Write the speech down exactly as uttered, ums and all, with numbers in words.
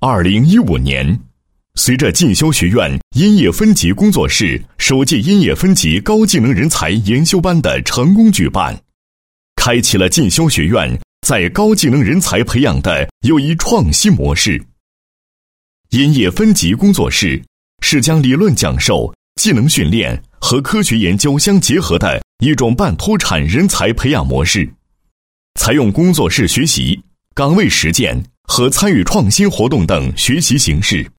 二零一五年，随着进修学院音乐分级工作室首届音乐分级高技能人才研修班的成功举办，开启了进修学院在高技能人才培养的又一创新模式。音乐分级工作室是将理论讲授、技能训练和科学研究相结合的一种半脱产人才培养模式，采用工作室学习、岗位实践和参与创新活动等学习形式，